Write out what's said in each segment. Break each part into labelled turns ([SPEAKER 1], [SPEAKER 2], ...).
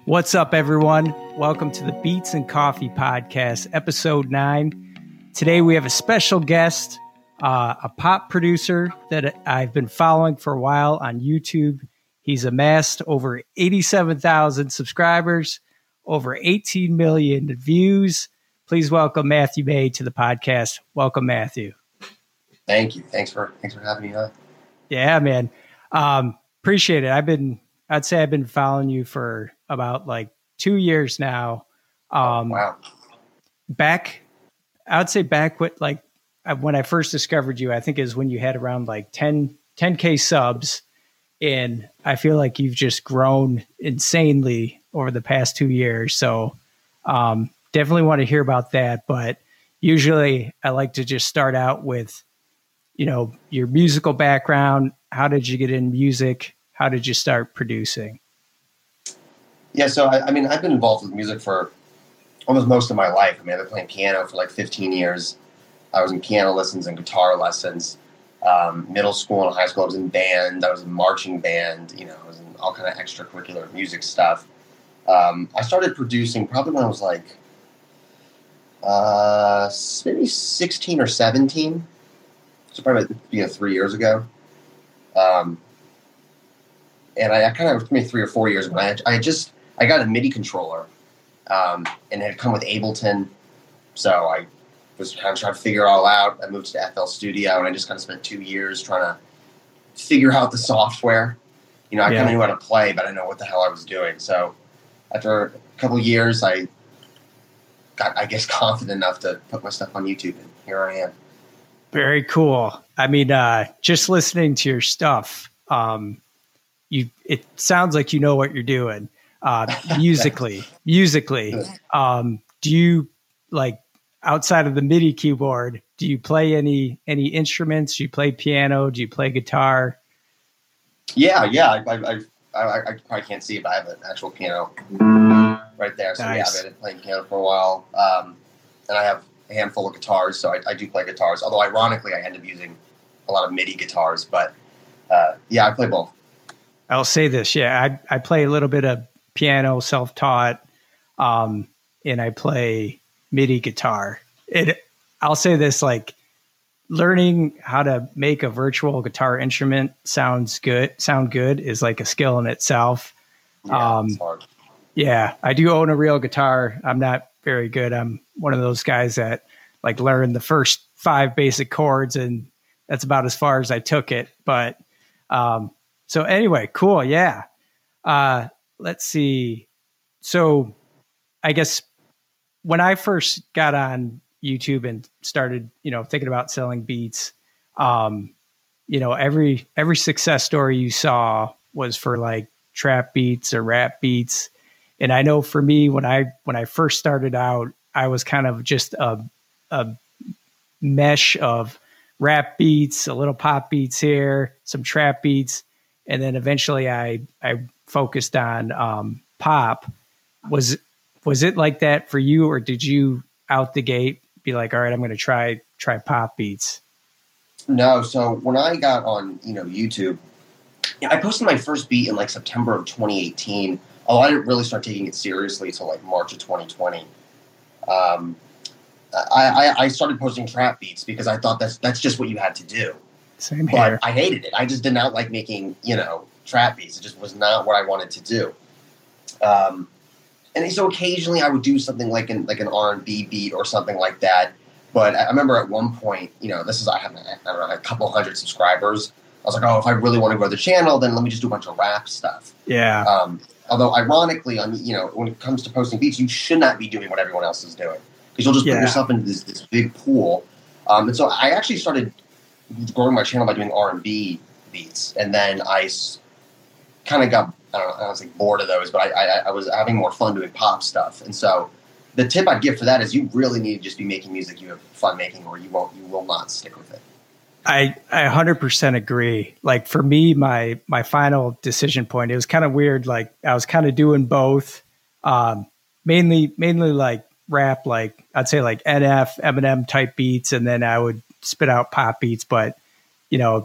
[SPEAKER 1] What's up, everyone? Welcome to the Beats and Coffee Podcast, episode 9. Today we have a special guest, a pop producer that I've been following for a while on YouTube. He's amassed over 87,000 subscribers, over 18 million views. Please welcome Matthew May to the podcast. Welcome, Matthew.
[SPEAKER 2] Thank you. Thanks for having me on.
[SPEAKER 1] Yeah, man. Appreciate it. I'd say I've been following you for about 2 years now.
[SPEAKER 2] Wow.
[SPEAKER 1] I would say back with when I first discovered you, I think is when you had around 10K subs. And I feel like you've just grown insanely over the past 2 years. So definitely want to hear about that. But usually I like to just start out with, your musical background. How did you get in music? How did you start producing?
[SPEAKER 2] Yeah, so I've been involved with music for almost most of my life. I've been playing piano for 15 years. I was in piano lessons and guitar lessons. Middle school and high school, I was in band. I was in marching band. I was in all kind of extracurricular music stuff. I started producing probably when I was maybe 16 or 17. So probably 3 years ago. And I kind of, maybe 3 or 4 years ago, I got a MIDI controller, and it had come with Ableton. So I was kind of trying to figure it all out. I moved to FL Studio, and I just kind of spent 2 years trying to figure out the software. I kind of knew how to play, but I didn't know what the hell I was doing. So after a couple of years, I got, confident enough to put my stuff on YouTube, and here I am.
[SPEAKER 1] Very cool. Just listening to your stuff, it sounds like you know what you're doing. Musically, do you outside of the MIDI keyboard, do you play any instruments? Do you play piano? Do you play guitar?
[SPEAKER 2] Yeah. I probably can't see it, but I have an actual piano right there. So
[SPEAKER 1] nice.
[SPEAKER 2] I've been playing piano for a while. And I have a handful of guitars, so I do play guitars. Although ironically, I end up using a lot of MIDI guitars, but I play both.
[SPEAKER 1] I'll say this. Yeah, I play a little bit of piano, self-taught, and I play MIDI guitar. I'll say this, learning how to make a virtual guitar instrument sound good is a skill in itself.
[SPEAKER 2] Yeah, it's hard.
[SPEAKER 1] Yeah, I do own a real guitar. I'm not very good. I'm one of those guys that learn the first 5 basic chords, and that's about as far as I took it. But so anyway, cool. Yeah. Let's see. So I guess when I first got on YouTube and started, thinking about selling beats, every success story you saw was for trap beats or rap beats. And I know for me, when I first started out, I was kind of just a mesh of rap beats, a little pop beats here, some trap beats. And then eventually I focused on pop. Was it like that for you, or did you out the gate be all right, I'm going to try pop beats?
[SPEAKER 2] No. So when I got on, YouTube, I posted my first beat in September of 2018. Oh, I didn't really start taking it seriously until March of 2020. I started posting trap beats because I thought that's just what you had to do.
[SPEAKER 1] Same here.
[SPEAKER 2] But I hated it. I just did not like making, trap beats. It just was not what I wanted to do. And so occasionally I would do something like an R&B beat or something like that. But I remember at one point, I have a couple hundred subscribers. I was oh, if I really want to grow the channel, then let me just do a bunch of rap stuff.
[SPEAKER 1] Yeah.
[SPEAKER 2] Although ironically, when it comes to posting beats, you should not be doing what everyone else is doing, because you'll just put yourself into this big pool. And so I actually started growing my channel by doing R&B beats, and then I kind of got, I don't know, bored of those, but I was having more fun doing pop stuff. And so the tip I'd give for that is you really need to just be making music you have fun making, or you will not stick with it.
[SPEAKER 1] I 100% agree. For me, my final decision point, it was kind of weird. I was kind of doing both, mainly rap, I'd say NF, Eminem type beats. And then I would spit out pop beats. But,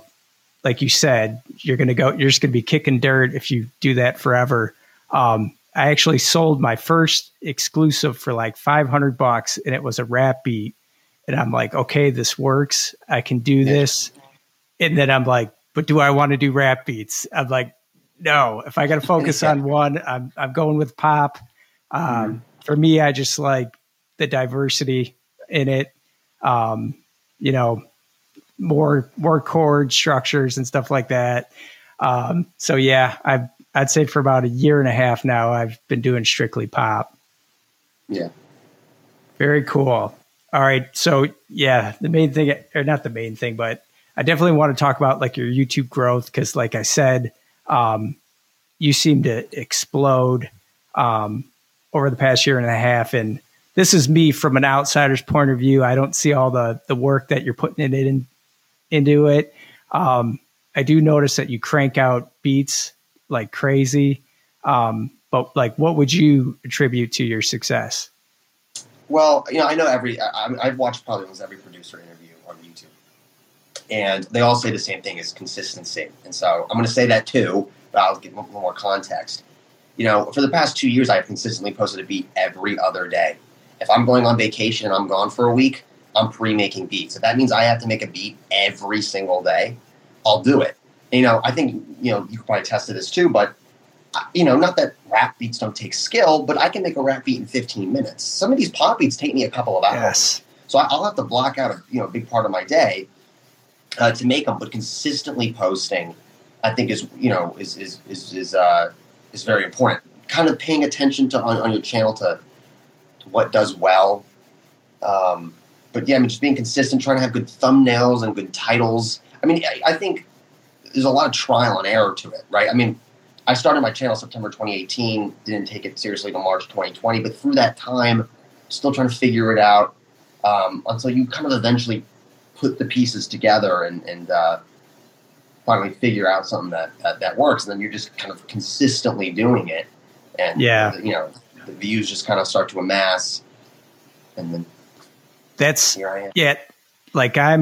[SPEAKER 1] like you said, you're just going to be kicking dirt if you do that forever. I I actually sold my first exclusive for like $500, and it was a rap beat. And I'm like, okay, this works. I can do this. And then I'm like, but do I want to do rap beats? I'm like, no. If I got to focus on one, I'm going with pop. For me, I just like the diversity in it. You know, more chord structures and stuff like that. So yeah, I'd say for about a year and a half now, I've been doing strictly pop.
[SPEAKER 2] Yeah.
[SPEAKER 1] Very cool. All right. So yeah, the main thing, or not the main thing, but I definitely want to talk about like your YouTube growth. Cause like I said, you seem to explode, over the past year and a half. And this is me from an outsider's point of view. I don't see all the work that you're putting into it. I do notice that you crank out beats like crazy. But like, what would you attribute to your success?
[SPEAKER 2] Well, I know I've watched probably almost every producer interview on YouTube, and they all say the same thing is consistency. And so I'm going to say that too, but I'll give a little more context. For the past 2 years, I've consistently posted a beat every other day. If I'm going on vacation and I'm gone for a week, I'm pre-making beats. If that means I have to make a beat every single day, I'll do it. I think, you could probably attest to this too, but, not that rap beats don't take skill, but I can make a rap beat in 15 minutes. Some of these pop beats take me a couple of hours.
[SPEAKER 1] Yes.
[SPEAKER 2] So I'll have to block out a big part of my day to make them, but consistently posting, I think is very important. Kind of paying attention to on your channel to what does well. But yeah, just being consistent, trying to have good thumbnails and good titles. I think there's a lot of trial and error to it, right? I started my channel September 2018, didn't take it seriously till March 2020, but through that time, still trying to figure it out until you kind of eventually put the pieces together and finally figure out something that works. And then you're just kind of consistently doing it. And, the views just kind of start to amass. And then here I am.
[SPEAKER 1] Yeah, like I'm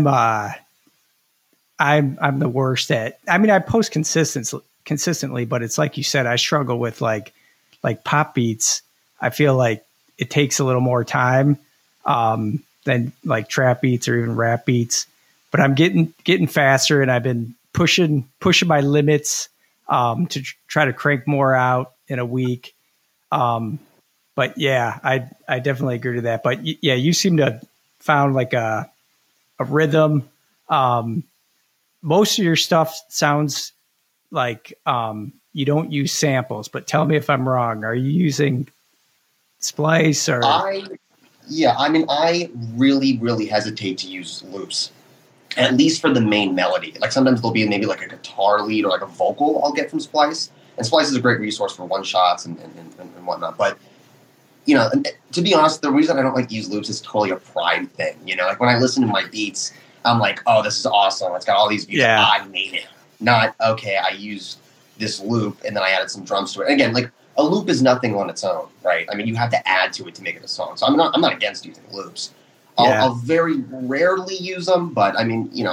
[SPEAKER 1] the worst at, I post consistently, but it's like you said, I struggle with like pop beats. I feel like it takes a little more time than like trap beats or even rap beats, but I'm getting faster, and I've been pushing my limits to try to crank more out in a week. But yeah, I definitely agree to that. But yeah, you seem to have found like a rhythm. Most of your stuff sounds like you don't use samples, but tell me if I'm wrong. Are you using Splice or?
[SPEAKER 2] I really, really hesitate to use loops, at least for the main melody. Like sometimes there'll be maybe like a guitar lead or like a vocal I'll get from Splice. And Splice is a great resource for one shots and whatnot. But, to be honest, the reason I don't like to use loops is totally a pride thing. Like when I listen to my beats, I'm like, oh, this is awesome. It's got all these views.
[SPEAKER 1] Yeah.
[SPEAKER 2] I made it. Not, okay, I used this loop and then I added some drums to it. And again, like a loop is nothing on its own, right? You have to add to it to make it a song. So I'm not against using loops. I'll very rarely use them, but I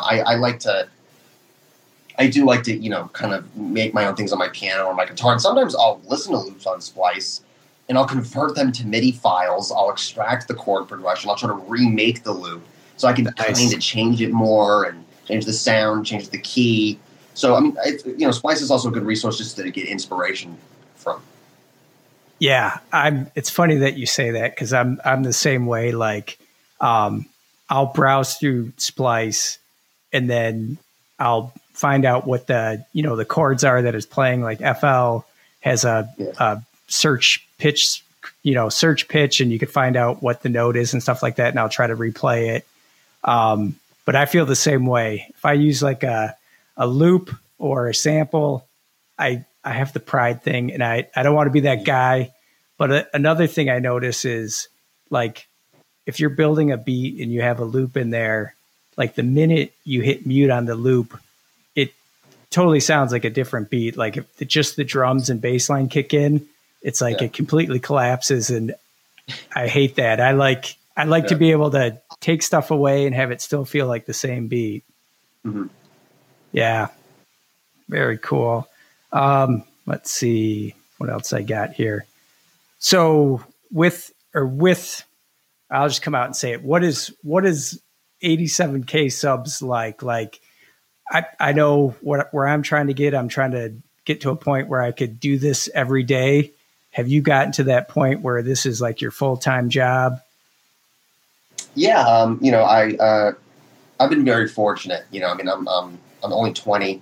[SPEAKER 2] do like to, kind of make my own things on my piano or my guitar. And sometimes I'll listen to loops on Splice and I'll convert them to MIDI files. I'll extract the chord progression. I'll try to remake the loop so I can kind of change it more and change the sound, change the key. So, Splice is also a good resource just to get inspiration from.
[SPEAKER 1] Yeah, it's funny that you say that because I'm the same way. Like, I'll browse through Splice and then I'll find out what the chords are that it's playing. Like FL has a search pitch, and you could find out what the note is and stuff like that. And I'll try to replay it. But I feel the same way. If I use like a loop or a sample, I have the pride thing, and I don't want to be that guy. But another thing I notice is like, if you're building a beat and you have a loop in there, like the minute you hit mute on the loop, it totally sounds like a different beat. Like if just the drums and bass line kick in, it's like it completely collapses, and I hate that. I like to be able to take stuff away and have it still feel like the same beat.
[SPEAKER 2] Mm-hmm.
[SPEAKER 1] Yeah. Very cool. Let's see what else I got here. So with, I'll just come out and say it. What is 87K subs like? Like, I know where I'm trying to get. I'm trying to get to a point where I could do this every day. Have you gotten to that point where this is like your full-time job?
[SPEAKER 2] Yeah. I've been very fortunate. I'm only 20.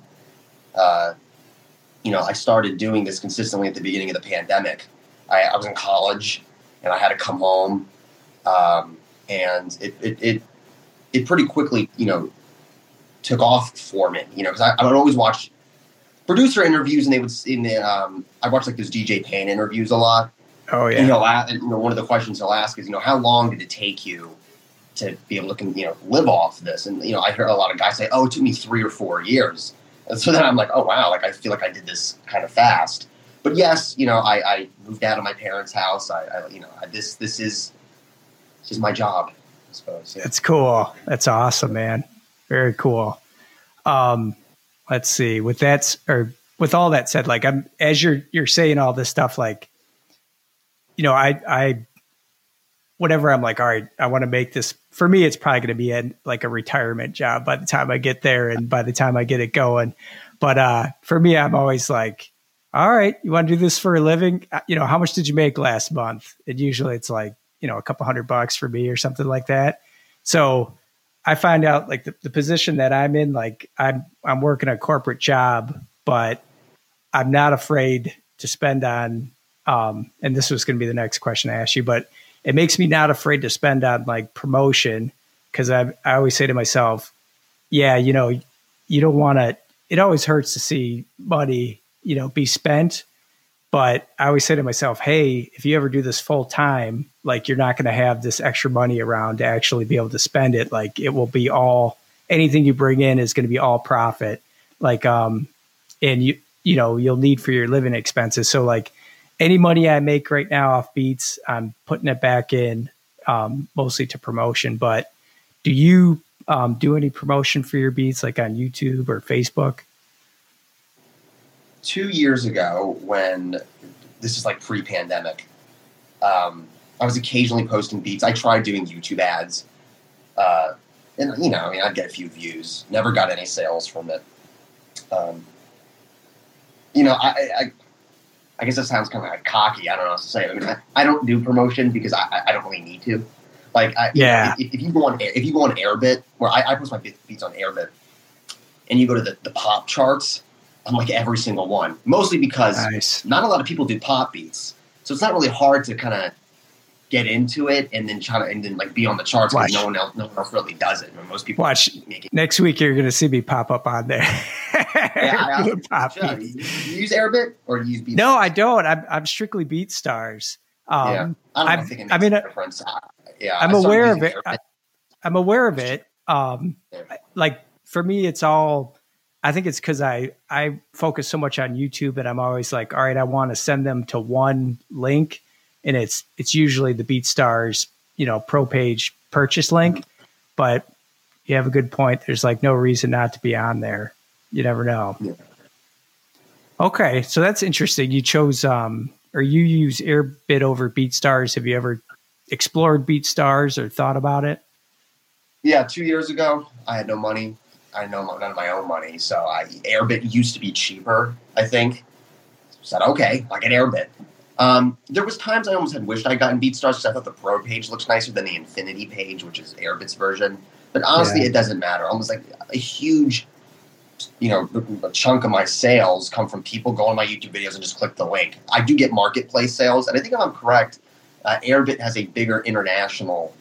[SPEAKER 2] I started doing this consistently at the beginning of the pandemic. I was in college and I had to come home. And it pretty quickly, took off for me, because I would always watch producer interviews, and I watched like those DJ Payne interviews a lot.
[SPEAKER 1] Oh yeah.
[SPEAKER 2] One of the questions he'll ask is, how long did it take you to be able to, live off this? And, I hear a lot of guys say, oh, it took me 3 or 4 years. And so then I'm like, oh wow, like I feel like I did this kind of fast. But yes, I moved out of my parents' house. This is my job, I suppose. Yeah.
[SPEAKER 1] That's cool. That's awesome, man. Very cool. Let's see. With all that said, like as you're saying all this stuff, like, I whatever, I'm like, all right, I want to make this. For me, it's probably going to be like a retirement job by the time I get there and by the time I get it going. But for me, I'm always like, all right, you want to do this for a living? How much did you make last month? And usually it's like, a couple $100 for me or something like that. So I find out like the position that I'm in, like I'm working a corporate job, but I'm not afraid to spend on, and this was going to be the next question I asked you, but it makes me not afraid to spend on like promotion. Cause I always say to myself, yeah, you don't want to, it always hurts to see money, be spent. But I always say to myself, hey, if you ever do this full time, like you're not going to have this extra money around to actually be able to spend it. Like it will be anything you bring in is going to be all profit. Like, and you'll need for your living expenses. So like any money I make right now off beats, I'm putting it back in, mostly to promotion. But do you do any promotion for your beats, like on YouTube or Facebook?
[SPEAKER 2] 2 years ago, when this is like pre-pandemic, I was occasionally posting beats. I tried doing YouTube ads, and I'd get a few views. Never got any sales from it. I guess that sounds kind of like cocky. I don't know what to say. I mean, I don't do promotion because I don't really need to. Like, if you go on Airbit, where I post my beats on Airbit, and you go to the pop charts. I'm like every single one, mostly because not a lot of people do pop beats. So it's not really hard to kind of get into it and then like be on the charts because no one else really does it. I mean, most people
[SPEAKER 1] next week. You're going to see me pop up on there.
[SPEAKER 2] Yeah, you use Airbit or do you use BeatStars?
[SPEAKER 1] No, I don't. I'm strictly BeatStars.
[SPEAKER 2] I don't think it makes a difference.
[SPEAKER 1] I'm aware of it. I'm aware of it. Like for me, it's all. I think it's because I focus so much on YouTube and I'm always like, all right, I want to send them to one link, and it's usually the BeatStars, pro page purchase link. But you have a good point. There's like no reason not to be on there. You never know. Yeah. Okay, so that's interesting. You chose or you use Airbit over BeatStars. Have you ever explored BeatStars or thought about it?
[SPEAKER 2] Yeah, 2 years ago, I had no money. I had none of my own money, so Airbit used to be cheaper, I think. Said, okay, I get Airbit. There was times I almost had wished I'd gotten BeatStars because I thought the Pro page looks nicer than the Infinity page, which is Airbit's version. But honestly, It doesn't matter. Almost like a huge, a chunk of my sales come from people go on my YouTube videos and just click the link. I do get marketplace sales, and I think if I'm correct, Airbit has a bigger international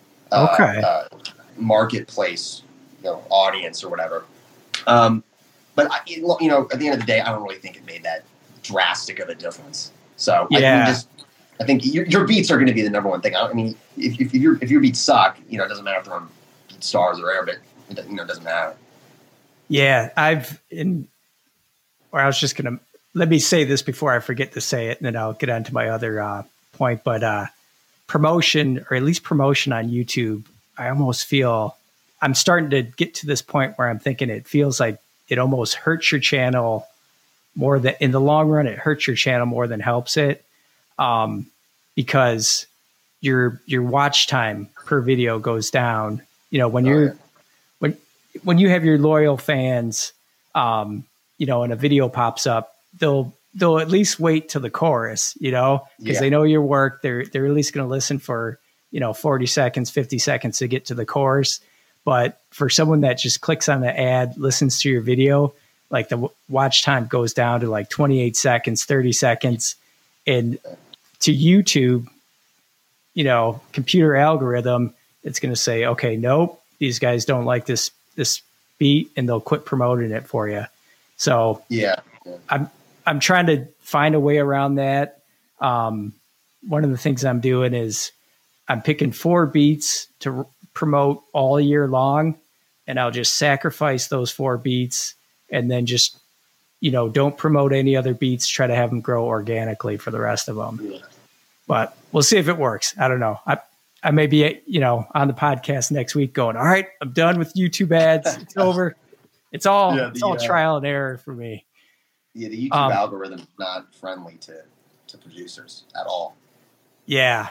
[SPEAKER 2] marketplace audience or whatever. But at the end of the day, I don't really think it made that drastic of a difference. So I think your beats are going to be the number one thing. I mean, if your beats suck, it doesn't matter if they're on BeatStars or Airbit. It doesn't matter. Yeah,
[SPEAKER 1] I was just going to let me say this before I forget to say it, and then I'll get on to my other point. But promotion, or at least promotion on YouTube, I almost feel I'm starting to get to this point where I'm thinking it feels like it almost hurts your channel more than in the long run. It hurts your channel more than helps it. because your watch time per video goes down. You know, when when you have your loyal fans, you know, and a video pops up, they'll at least wait till the chorus, you know, because they know your work. They're at least going to listen for, you know, 40 seconds, 50 seconds to get to the chorus. But for someone that just clicks on the ad, listens to your video, like the watch time goes down to like 28 seconds, 30 seconds. And to YouTube, you know, computer algorithm, it's going to say, okay, nope, these guys don't like this beat, and they'll quit promoting it for you. So I'm trying to find a way around that. One of the things I'm doing is I'm picking 4 beats to promote all year long, and I'll just sacrifice those 4 beats and then just, you know, don't promote any other beats, try to have them grow organically for the rest of them. Yeah. But we'll see if it works. I don't know. I may be, you know, on the podcast next week going, all right, I'm done with YouTube ads. It's over. It's all trial and error for me.
[SPEAKER 2] Yeah, the YouTube algorithm is not friendly to producers at all.
[SPEAKER 1] Yeah.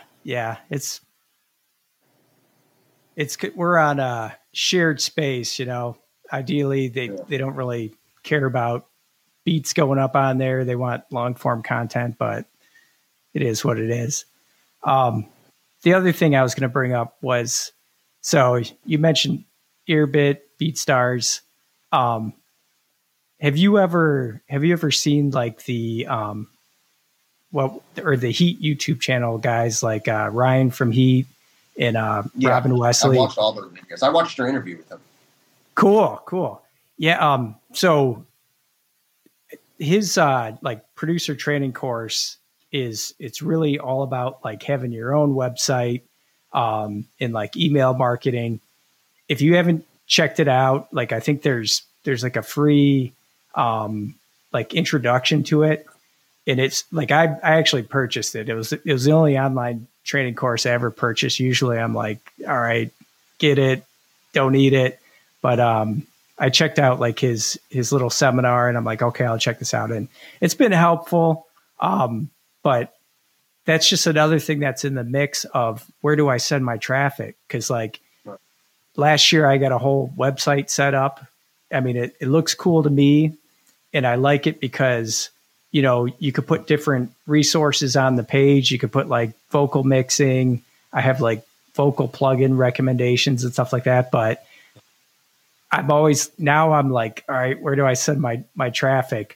[SPEAKER 1] We're on a shared space, you know. Ideally, they don't really care about beats going up on there. They want long form content, but it is what it is. The other thing I was going to bring up was, so you mentioned Earbit, BeatStars. Have you ever seen like the the Heat YouTube channel guys like Ryan from Heat and Robin Wesley?
[SPEAKER 2] I watched all their videos. I watched your interview with them.
[SPEAKER 1] Cool. Yeah. So his like producer training course it's really all about like having your own website and like email marketing. If you haven't checked it out, like I think there's like a free like introduction to it, and it's like I actually purchased it. It was the only online training course I ever purchased. Usually I'm like, all right, get it, don't need it, but I checked out like his little seminar, and I'm like, okay, I'll check this out, and it's been helpful. But that's just another thing that's in the mix of where do I send my traffic? Because like last year I got a whole website set up. I mean, it looks cool to me, and I like it because, you know, you could put different resources on the page. You could put like vocal mixing. I have like vocal plugin recommendations and stuff like that. But I'm like, all right, where do I send my traffic?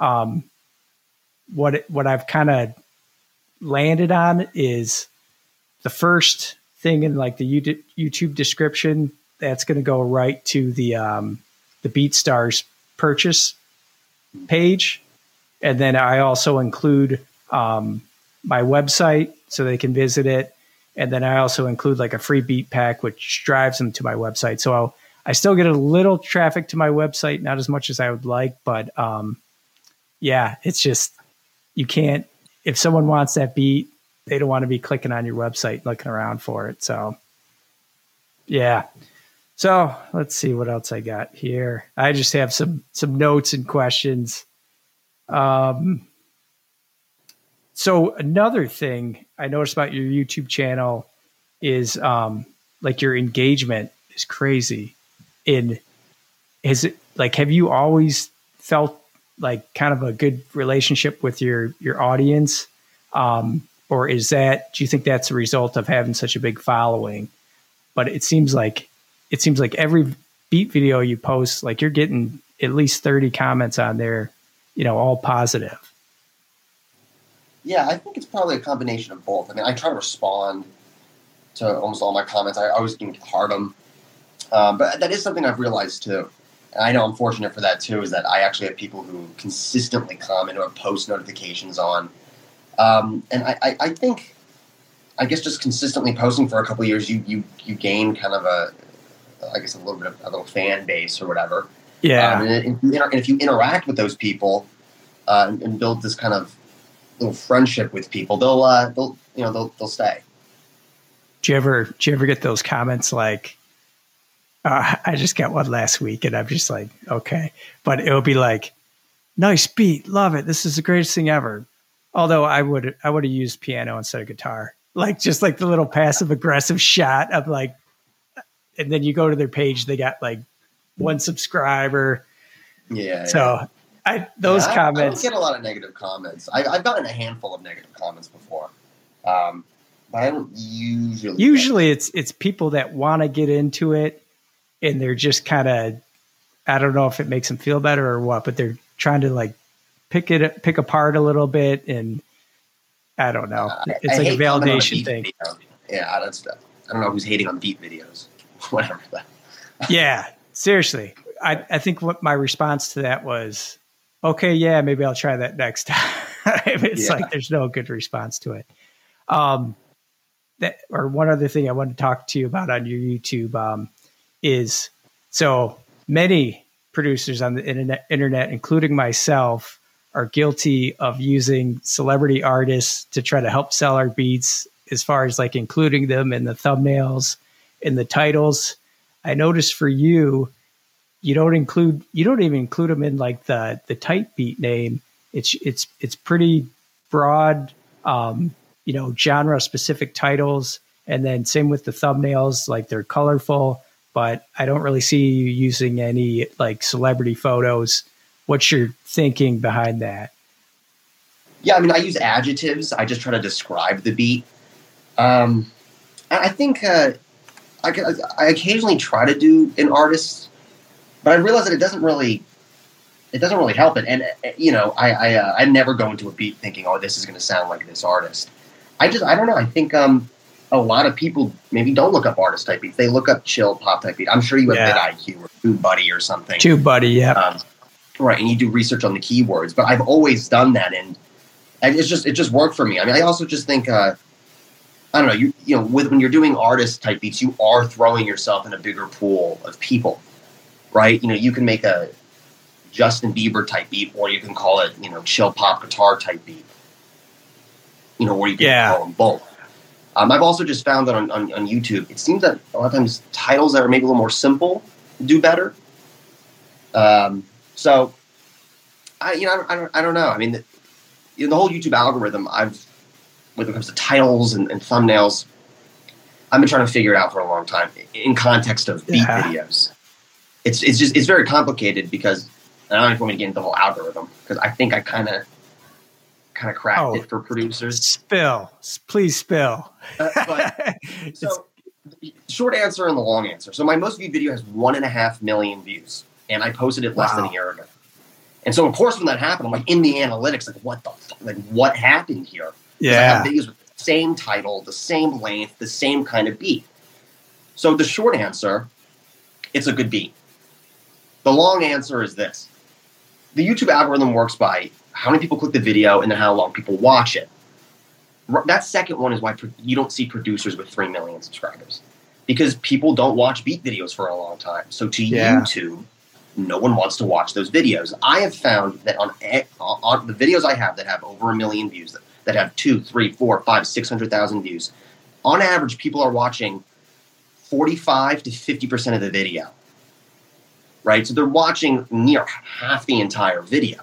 [SPEAKER 1] What I've kind of landed on is the first thing in like the YouTube description that's going to go right to the BeatStars purchase page, and then I also include my website so they can visit it, and then I also include like a free beat pack which drives them to my website. So I still get a little traffic to my website, not as much as I would like, but yeah, it's just. You can't, if someone wants that beat, they don't want to be clicking on your website, looking around for it. So, yeah. So let's see what else I got here. I just have some notes and questions. So another thing I noticed about your YouTube channel is like your engagement is crazy. Have you always felt like kind of a good relationship with your audience? Or do you think that's a result of having such a big following? But it seems like every beat video you post, like you're getting at least 30 comments on there, you know, all positive.
[SPEAKER 2] Yeah, I think it's probably a combination of both. I mean, I try to respond to almost all my comments. I always can heart them. But that is something I've realized too. And I know I'm fortunate for that too, is that I actually have people who consistently comment or post notifications on. And I think, I guess just consistently posting for a couple of years, you gain kind of a little fan base or whatever.
[SPEAKER 1] Yeah.
[SPEAKER 2] And if you interact with those people and build this kind of little friendship with people, they'll stay.
[SPEAKER 1] Do you ever get those comments like, I just got one last week and I'm just like, okay. But it'll be like, nice beat. Love it. This is the greatest thing ever. Although I would have used piano instead of guitar, like just like the little passive aggressive shot of like, and then you go to their page, they got like 1 subscriber.
[SPEAKER 2] Yeah.
[SPEAKER 1] So those comments.
[SPEAKER 2] I don't get a lot of negative comments. I've gotten a handful of negative comments before, but I don't usually.
[SPEAKER 1] Usually, it's people that want to get into it, and they're just kind of, I don't know if it makes them feel better or what, but they're trying to like pick apart a little bit, and I don't know. It's like a validation thing.
[SPEAKER 2] Video. Yeah, that's. I don't know who's hating on beat videos. Whatever.
[SPEAKER 1] Yeah, seriously. I think what my response to that was, okay, yeah, maybe I'll try that next time. It's like there's no good response to it. Or one other thing I wanted to talk to you about on your YouTube is, so many producers on the internet, including myself, are guilty of using celebrity artists to try to help sell our beats, as far as like including them in the thumbnails, in the titles. I noticed for you, you don't even include them in like the type beat name. It's pretty broad, genre specific titles. And then same with the thumbnails, like they're colorful, but I don't really see you using any like celebrity photos. What's your thinking behind that?
[SPEAKER 2] Yeah, I mean, I use adjectives. I just try to describe the beat. I think I occasionally try to do an artist, but I realize that it doesn't really help it. And I never go into a beat thinking, oh, this is going to sound like this artist. I don't know. I think a lot of people maybe don't look up artist type beats. They look up chill pop type beat. I'm sure you have vidIQ or TubeBuddy or something.
[SPEAKER 1] TubeBuddy, yeah.
[SPEAKER 2] Right, and you do research on the keywords. But I've always done that, and it just worked for me. I mean, I also just think I don't know. When you're doing artist type beats, you are throwing yourself in a bigger pool of people, right? You can make a Justin Bieber type beat, or you can call it, chill pop guitar type beat. Or you can call them both. I've also just found that on YouTube, it seems that a lot of times titles that are maybe a little more simple do better. So I don't know. I mean, the whole YouTube algorithm, when it comes to titles and thumbnails, I've been trying to figure it out for a long time in context of beat videos. It's very complicated because I don't know if you want me to get into the whole algorithm, because I think I kind of cracked it for producers.
[SPEAKER 1] Please spill.
[SPEAKER 2] So short answer and the long answer. So my most viewed video has 1.5 million views, and I posted it less than a year ago. And so, of course, when that happened, I'm like in the analytics, like, what the fuck? Like, what happened here?
[SPEAKER 1] Yeah.
[SPEAKER 2] I have videos with the same title, the same length, the same kind of beat. So the short answer, it's a good beat. The long answer is this. The YouTube algorithm works by how many people click the video and then how long people watch it. That second one is why you don't see producers with 3 million subscribers, because people don't watch beat videos for a long time. So to YouTube, no one wants to watch those videos. I have found that on the videos I have that have over 1 million views, that have 2, 3, 4, 5, 600,000 views, on average, people are watching 45 to 50% of the video, right? So they're watching near half the entire video.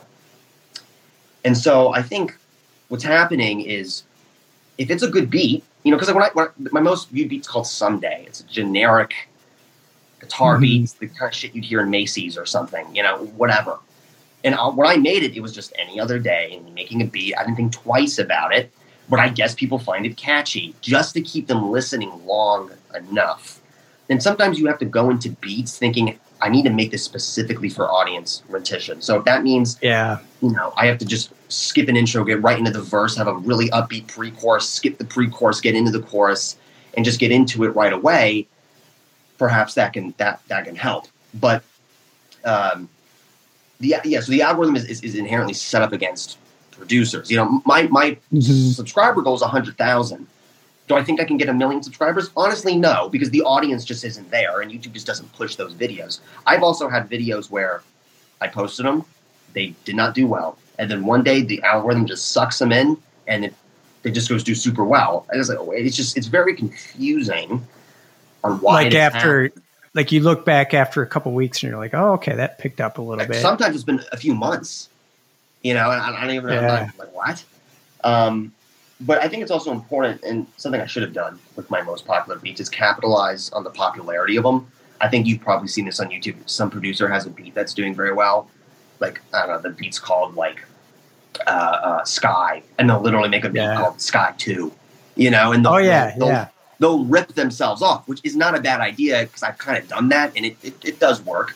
[SPEAKER 2] And so I think what's happening is, if it's a good beat, because my most viewed beat's called Someday. It's a generic guitar beats, the kind of shit you'd hear in Macy's or something, whatever. And when I made it, it was just any other day, and making a beat. I didn't think twice about it, but I guess people find it catchy just to keep them listening long enough. And sometimes you have to go into beats thinking, I need to make this specifically for audience retention. So if that means, I have to just skip an intro, get right into the verse, have a really upbeat pre-chorus, skip the pre-chorus, get into the chorus, and just get into it right away, perhaps that can help. But so the algorithm is inherently set up against producers. My subscriber goal is 100,000. Do I think I can get 1 million subscribers? Honestly, no, because the audience just isn't there, and YouTube just doesn't push those videos. I've also had videos where I posted them, they did not do well, and then one day the algorithm just sucks them in, and it just goes do super well. I was like, it's very confusing on why.
[SPEAKER 1] Like you look back after a couple weeks and you're like, oh, okay, that picked up a little bit.
[SPEAKER 2] Sometimes it's been a few months, and I don't even know. I'm like, what? But I think it's also important, and something I should have done with my most popular beats is capitalize on the popularity of them. I think you've probably seen this on YouTube. Some producer has a beat that's doing very well. Like, I don't know, the beat's called like Sky, and they'll literally make a beat called Sky 2, you know, and they'll rip themselves off, which is not a bad idea because I've kind of done that and it does work.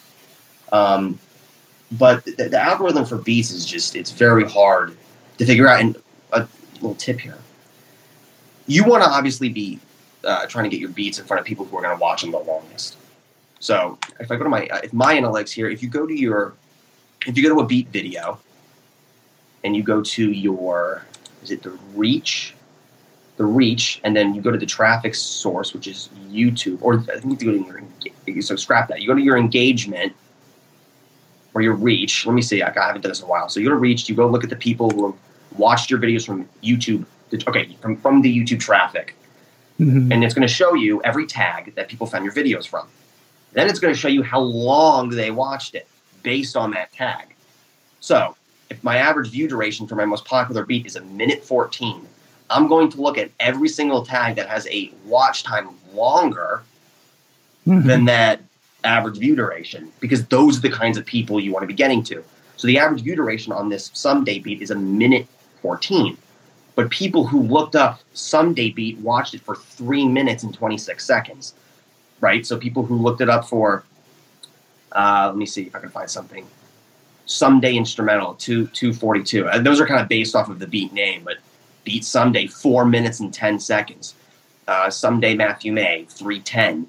[SPEAKER 2] But the algorithm for beats is just, it's very hard to figure out. And a little tip here. You want to obviously be trying to get your beats in front of people who are going to watch them the longest. So if I go to my analytics here, if you go to a beat video and you go to your, is it the reach, and then you go to the traffic source, which is YouTube, or I think you go to your, so scrap that. You go to your engagement or your reach. Let me see. I haven't done this in a while. So you go to reach, you go look at the people who have watched your videos from YouTube, from the YouTube traffic. Mm-hmm. And it's going to show you every tag that people found your videos from. Then it's going to show you how long they watched it based on that tag. So if my average view duration for my most popular beat is 1:14, I'm going to look at every single tag that has a watch time longer than that average view duration, because those are the kinds of people you want to be getting to. So the average view duration on this Someday beat is 1:14. But people who looked up Someday beat watched it for 3 minutes and 26 seconds, right? So people who looked it up for, let me see if I can find something. Someday instrumental, 242. Those are kind of based off of the beat name, but beat Someday, 4 minutes and 10 seconds. Someday Matthew May, 310.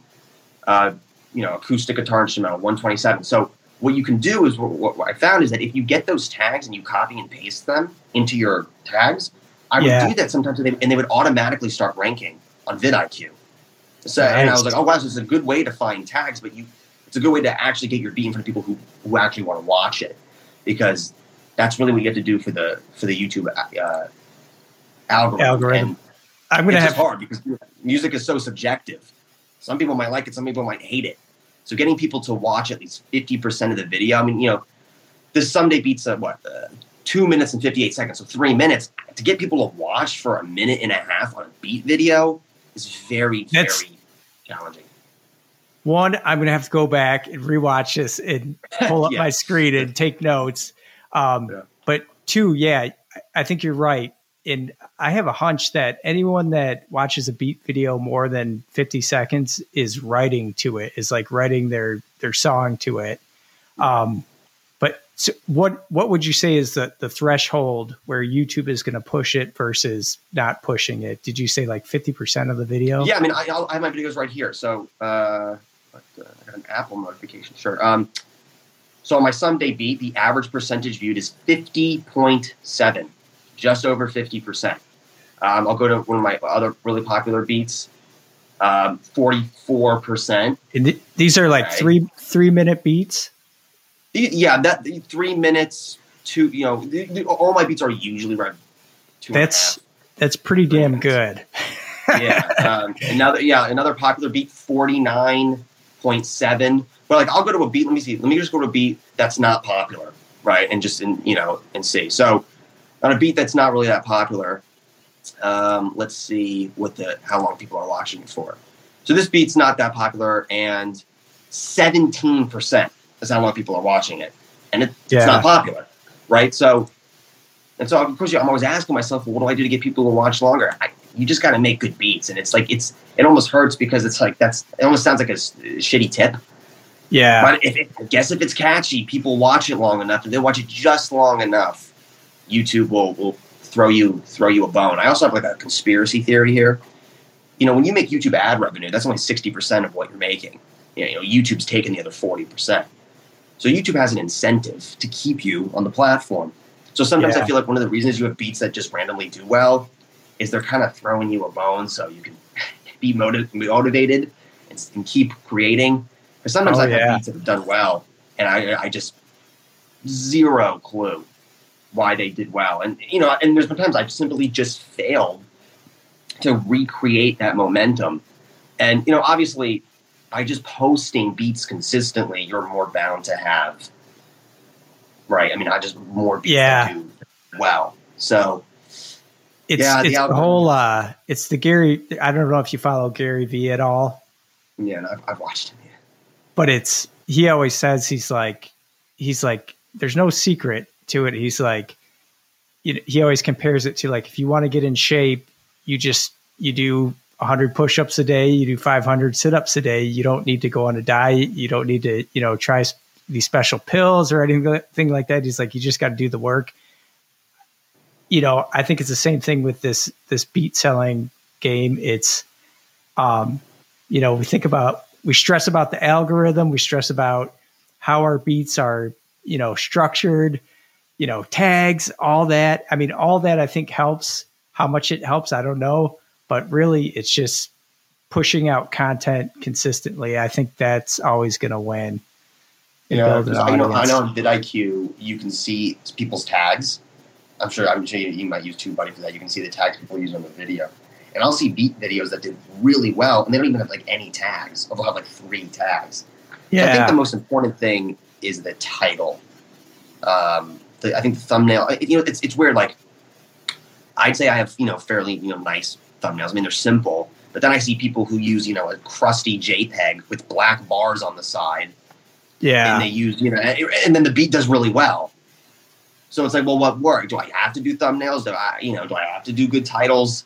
[SPEAKER 2] Acoustic guitar instrumental, 127. So what you can do is, what I found is that if you get those tags and you copy and paste them into your tags, I would do that sometimes, and they would automatically start ranking on vidIQ. So, nice. And I was like, oh, wow, this is a good way to find tags, but it's a good way to actually get your beat in front of people who actually want to watch it, because that's really what you have to do for the YouTube algorithm. And I'm going to have hard because music is so subjective. Some people might like it, some people might hate it. So getting people to watch at least 50% of the video. I mean, this Someday beats 2 minutes and 58 seconds, so 3 minutes. To get people to watch for 1.5 minutes on a beat video is very, very challenging.
[SPEAKER 1] One, I'm going to have to go back and rewatch this and pull up my screen and take notes. But two, I think you're right. And I have a hunch that anyone that watches a beat video more than 50 seconds is writing to it, is like writing their song to it. But so what would you say is the threshold where YouTube is going to push it versus not pushing it? Did you say like 50% of the video?
[SPEAKER 2] Yeah, I mean, I have my videos right here. So I got an Apple notification. Sure. So on my Someday beat, the average percentage viewed is 50.7, just over 50%. I'll go to one of my other really popular beats, 44%.
[SPEAKER 1] And these are like 3 minute beats?
[SPEAKER 2] Yeah, that 3 minutes to, all my beats are usually around 2.5.
[SPEAKER 1] That's pretty damn good.
[SPEAKER 2] Another popular beat, 49.7. But like, I'll go to a beat. Let me just go to a beat that's not popular, right? And just and see. So on a beat that's not really that popular, let's see how long people are watching it for. So this beat's not that popular, and 17%. That's how long people are watching it, and it's not popular, right? So of course, I'm always asking myself, well, what do I do to get people to watch longer? You just got to make good beats, and it's like it almost hurts because it's like it almost sounds like a shitty tip.
[SPEAKER 1] Yeah,
[SPEAKER 2] but if it's catchy, people watch it long enough, and they watch it just long enough, YouTube will throw you a bone. I also have like a conspiracy theory here. When you make YouTube ad revenue, that's only 60% of what you're making. YouTube's taking the other 40%. So YouTube has an incentive to keep you on the platform. So sometimes I feel like one of the reasons you have beats that just randomly do well is they're kind of throwing you a bone so you can be motivated and keep creating. Because sometimes I've had beats that have done well, and I just zero clue why they did well. And, and there's been times I've simply just failed to recreate that momentum. And, obviously, by just posting beats consistently, you're more bound to have, right? I mean, more beats that do well. So,
[SPEAKER 1] It's the whole it's the Gary. I don't know if you follow Gary Vee at all.
[SPEAKER 2] Yeah, no, I've watched him. Yeah.
[SPEAKER 1] But he always says he's like there's no secret to it. He's like, he always compares it to like, if you want to get in shape, you do 100 push-ups a day, you do 500 sit-ups a day. You don't need to go on a diet. You don't need to, try these special pills or anything like that. He's like, you just got to do the work. I think it's the same thing with this beat selling game. It's, we stress about the algorithm. We stress about how our beats are, structured, tags, all that. I mean, all that I think helps. How much it helps, I don't know. But really, it's just pushing out content consistently. I think that's always going to win.
[SPEAKER 2] Yeah, I know on vidIQ, you can see people's tags. I'm sure you might use TubeBuddy for that. You can see the tags people use on the video. And I'll see beat videos that did really well, and they don't even have like any tags. They'll have like 3 tags. Yeah. So I think the most important thing is the title. I think the thumbnail. It's weird. Like, I'd say I have fairly nice thumbnails. I mean, they're simple, but then I see people who use a crusty JPEG with black bars on the side.
[SPEAKER 1] Yeah,
[SPEAKER 2] and they use and then the beat does really well. So it's like, well, what worked? Do I have to do thumbnails? Do I have to do good titles?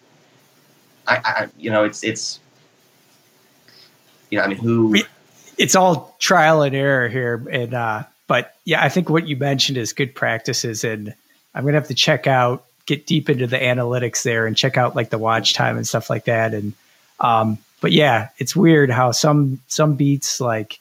[SPEAKER 1] It's all trial and error here, and but yeah, I think what you mentioned is good practices, and I'm gonna have to get deep into the analytics there and check out like the watch time and stuff like that. And but yeah, it's weird how some beats, like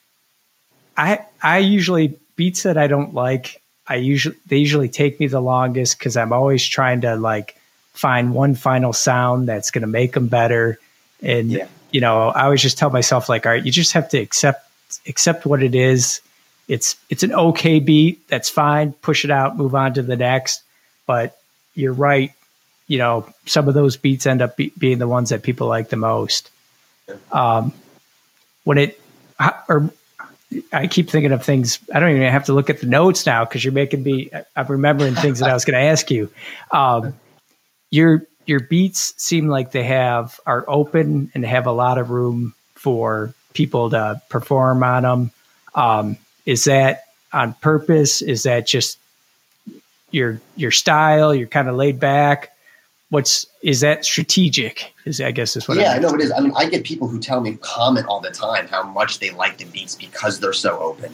[SPEAKER 1] I usually, beats that I don't like, they usually take me the longest because I'm always trying to like find one final sound that's going to make them better. And, I always just tell myself like, all right, you just have to accept what it is. It's an okay beat. That's fine. Push it out, move on to the next. But you're right. Some of those beats end up being the ones that people like the most. I keep thinking of things. I don't even have to look at the notes now because you're making me. I'm remembering things that I was going to ask you. Your beats seem like they are open and have a lot of room for people to perform on them. Is that on purpose? Is that just your style? You're kind of laid back. Is that strategic? I guess is what.
[SPEAKER 2] Yeah, no, it is. I mean, I get people who comment all the time how much they like the beats because they're so open.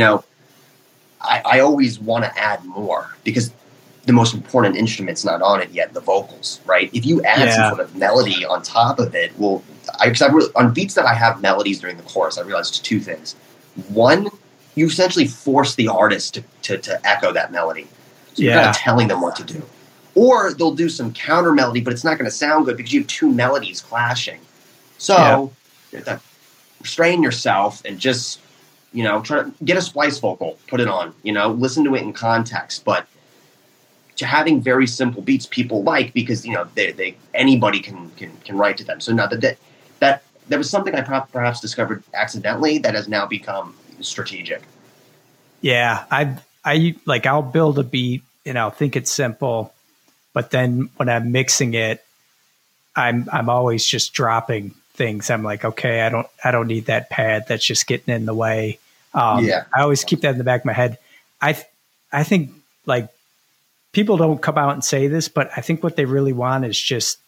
[SPEAKER 2] I always want to add more because the most important instrument's not on it yet, the vocals, right? If you add some sort of melody on top of it, on beats that I have melodies during the chorus, I realized 2 things. One, you essentially force the artist to echo that melody. So you're kind of telling them what to do. Or they'll do some counter melody, but it's not going to sound good because you have 2 melodies clashing. So restrain yourself and just, try to get a splice vocal, put it on, listen to it in context. But having very simple beats people like because, they anybody can write to them. So now that was something I perhaps discovered accidentally that has now become strategic.
[SPEAKER 1] Yeah, I'll build a beat and I'll think it's simple. But then when I'm mixing it, I'm always just dropping things. I'm like, okay, I don't need that pad. That's just getting in the way. I always keep that in the back of my head. I think like people don't come out and say this, but I think what they really want is just,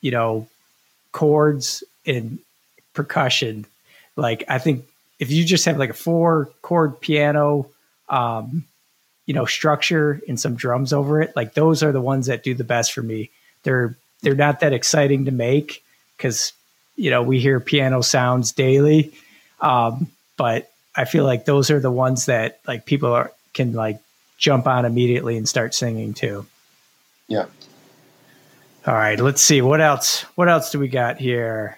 [SPEAKER 1] chords and percussion. Like, I think if you just have like a 4-chord piano, structure and some drums over it, like those are the ones that do the best for me. They're not that exciting to make because, we hear piano sounds daily. But I feel like those are the ones that like people can like jump on immediately and start singing too.
[SPEAKER 2] Yeah.
[SPEAKER 1] All right, let's see. What else do we got here?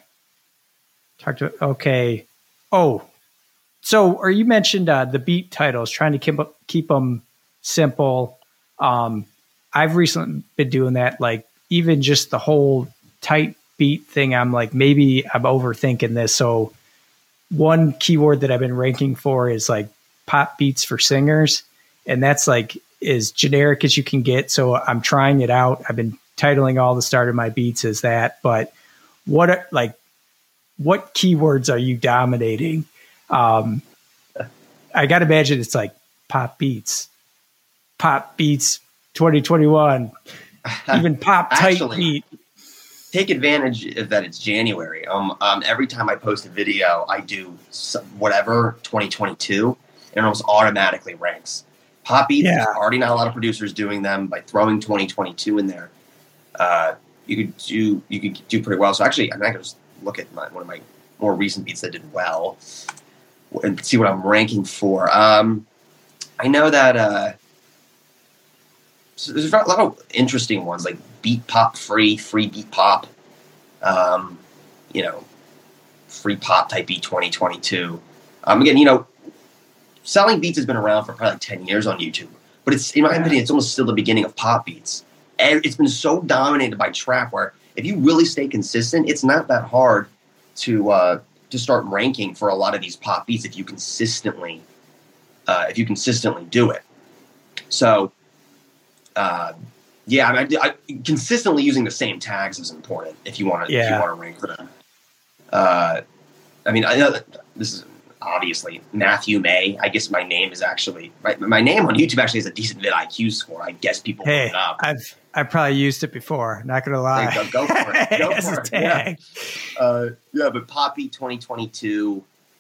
[SPEAKER 1] Okay. Oh, so you mentioned the beat titles, trying to keep them simple. I've recently been doing that, like even just the whole tight beat thing. I'm like, maybe I'm overthinking this. So one keyword that I've been ranking for is like pop beats for singers. And that's like as generic as you can get. So I'm trying it out. I've been titling all the start of my beats as that, but what keywords are you dominating? I got to imagine it's like pop beats 2021, even pop tight beat.
[SPEAKER 2] Take advantage of that it's January. Every time I post a video, I do whatever 2022, and it almost automatically ranks. Pop beats, there's already not a lot of producers doing them. By throwing 2022 in there, you could do pretty well. So actually, I could just look at one of my more recent beats that did well and see what I'm ranking for. I know that so there's a lot of interesting ones like Beat Pop free Beat Pop, free pop type beat 2022. Again, selling beats has been around for probably like 10 years on YouTube, but it's, in my opinion, it's almost still the beginning of pop beats. And it's been so dominated by trap where if you really stay consistent, it's not that hard to start ranking for a lot of these pop beats if you consistently do it. So, consistently using the same tags is important if you want to rank for them. I know that this is obviously Matthew May. I guess my name is actually my name on YouTube actually has a decent vidIQ score. I guess people look it up.
[SPEAKER 1] I've probably used it before. Not gonna lie.
[SPEAKER 2] Go for it. Go for it. Tag. Yeah. But Poppy 2022.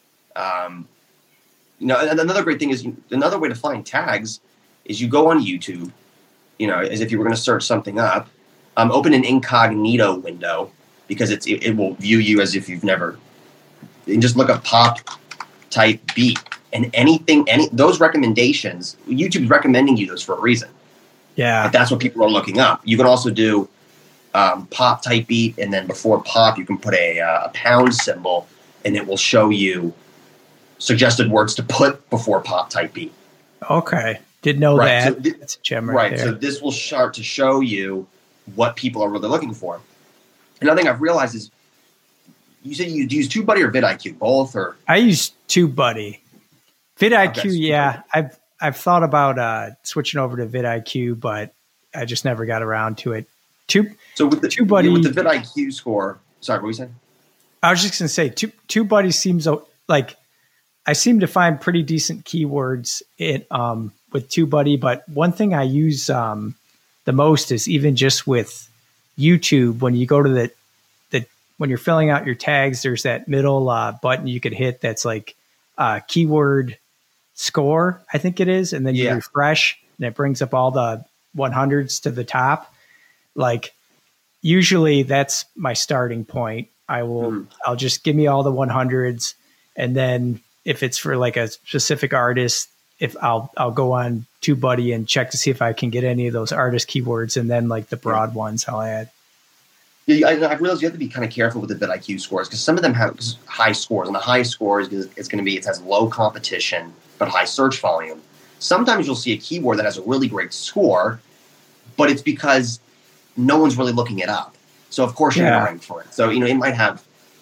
[SPEAKER 2] Another great thing is another way to find tags is you go on YouTube. As if you were going to search something up. Open an incognito window because it will view you as if you've never. And just look up pop type beat and those recommendations. YouTube's recommending you those for a reason.
[SPEAKER 1] Yeah,
[SPEAKER 2] if that's what people are looking up. You can also do pop type beat, and then before pop, you can put a pound symbol, and it will show you suggested words to put before pop type beat.
[SPEAKER 1] Okay, didn't know that. So that's a gem right there.
[SPEAKER 2] So this will start to show you what people are really looking for. Another thing I've realized is you said you use TubeBuddy or vidIQ, both, or
[SPEAKER 1] I use TubeBuddy. vidIQ, okay, I've thought about switching over to vidIQ, but I just never got around to it.
[SPEAKER 2] So with the TubeBuddy, with the vidIQ score, sorry, what were you saying?
[SPEAKER 1] I was just going to say TubeBuddy seems like I seem to find pretty decent keywords with TubeBuddy, but one thing I use the most is even just with YouTube. When you go to the when you're filling out your tags, there's that middle button you could hit that's like keyword score, I think it is, and then you refresh and it brings up all the 100s to the top. Like usually that's my starting point. I'll just give me all the 100s, and then if it's for like a specific artist, if I'll go on TubeBuddy and check to see if I can get any of those artist keywords, and then like the broad ones I'll add.
[SPEAKER 2] Yeah, I realize you have to be kind of careful with the vidIQ scores because some of them have high scores, and the high scores is going to be it has low competition but high search volume. Sometimes you'll see a keyword that has a really great score, but it's because no one's really looking it up. So of course you're going to rank for it. So it might have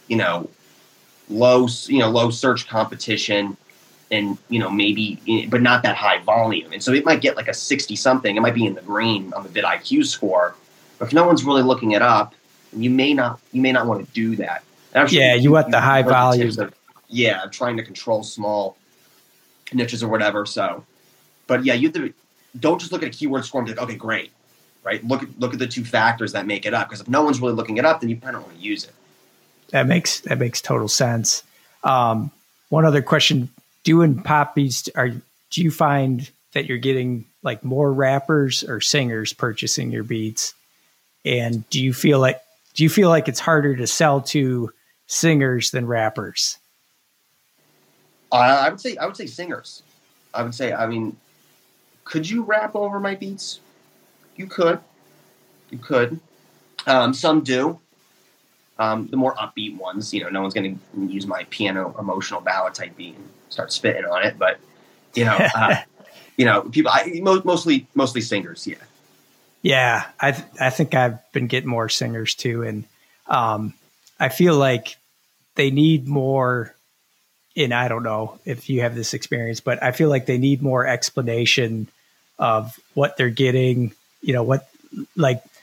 [SPEAKER 2] low search competition, and maybe but not that high volume, and so it might get like a 60 something. It might be in the green on the vidIQ score, but if no one's really looking it up, you may not want to do that.
[SPEAKER 1] You want the high volume.
[SPEAKER 2] I'm trying to control small niches or whatever. So, but you have to don't just look at a keyword score and be like, okay, great, right? Look at the two factors that make it up, because if no one's really looking it up, then you probably don't want to use it.
[SPEAKER 1] That makes total sense. One other question: doing pop beats, do you find that you're getting like more rappers or singers purchasing your beats? And do you feel like it's harder to sell to singers than rappers?
[SPEAKER 2] I would say singers. Could you rap over my beats? You could. Some do. The more upbeat ones, no one's going to use my piano emotional ballad type beat and start spitting on it. But people. Mostly singers. Yeah.
[SPEAKER 1] Yeah, I think I've been getting more singers too, and I feel like they need more. And I don't know if you have this experience, but I feel like they need more explanation of what they're getting. What, like,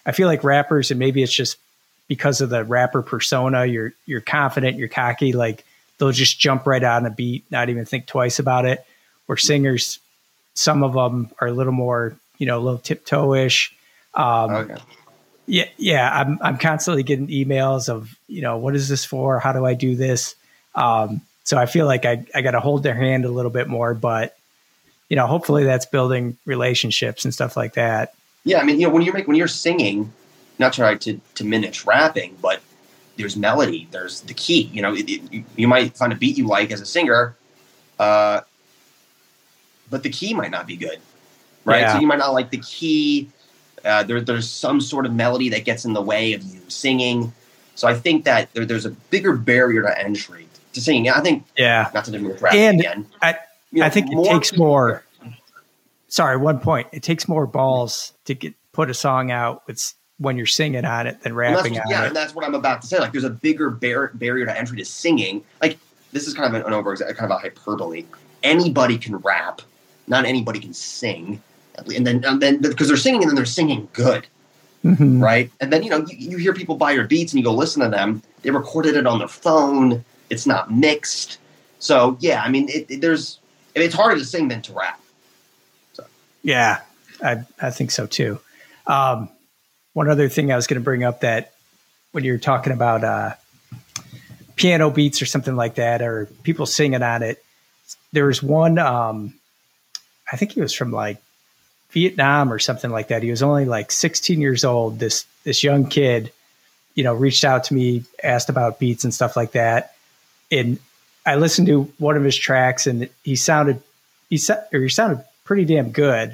[SPEAKER 1] I feel like rappers, and maybe it's just because of the rapper persona, you're confident, you're cocky, like they'll just jump right on a beat, not even think twice about it. Where singers, some of them are a little more, a little tiptoe-ish.
[SPEAKER 2] Okay.
[SPEAKER 1] Yeah. I'm constantly getting emails of, what is this for? How do I do this? So I feel like I got to hold their hand a little bit more, but hopefully that's building relationships and stuff like that.
[SPEAKER 2] Yeah, I mean, when you're singing, not trying to diminish rapping, but there's melody, there's the key. You might find a beat you like as a singer, but the key might not be good, right?
[SPEAKER 1] Yeah.
[SPEAKER 2] So you might not like the key. There's some sort of melody that gets in the way of you singing. So I think that there's a bigger barrier to entry to singing. I think, not to diminish rapping
[SPEAKER 1] and
[SPEAKER 2] again.
[SPEAKER 1] I think it takes more. Sorry, one point. It takes more balls to put a song out when you're singing on it than rapping on it.
[SPEAKER 2] Yeah, and that's what I'm about to say. Like, there's a bigger barrier to entry to singing. Like, this is kind of kind of a hyperbole. Anybody can rap. Not anybody can sing. And then because they're singing and then they're singing good, right? And then you hear people buy your beats and you go listen to them. They recorded it on their phone. It's not mixed. So yeah, I mean, it's harder to sing than to rap. So.
[SPEAKER 1] Yeah, I think so too. One other thing I was going to bring up, that when you're talking about piano beats or something like that, or people singing on it, there was one. I think he was from like Vietnam or something like that. He was only like 16 years old. This young kid, reached out to me, asked about beats and stuff like that. And I listened to one of his tracks, and he sounded pretty damn good.